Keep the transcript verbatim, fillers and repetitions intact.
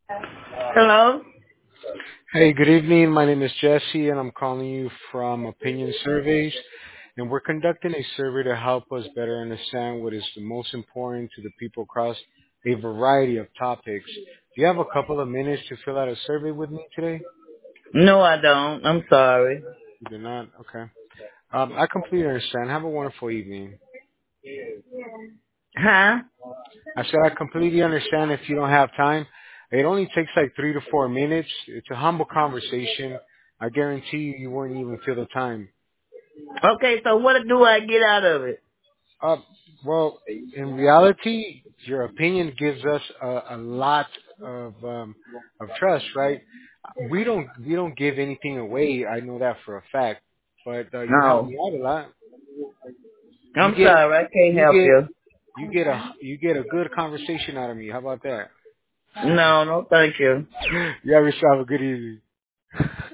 Hello? Hey, good evening. My name is Jesse, and I'm calling you from Opinion Surveys. And we're conducting a survey to help us better understand what is the most important to the people across a variety of topics. Do you have a couple of minutes to fill out a survey with me today? No, I don't. I'm sorry. You do not? Okay. Um, I completely understand. Have a wonderful evening. Huh? I said I completely understand if you don't have time. It only takes like three to four minutes. It's a humble conversation. I guarantee you, you won't even feel the time. Okay, so what do I get out of it? Uh, well, in reality, your opinion gives us a, a lot of um, of trust, right? We don't we don't give anything away. I know that for a fact. But uh, you help No. me out a lot. You I'm get sorry. I can't you help get you. you get a you get a good conversation out of me. How about that? No, no, thank you. You have yourself a good evening.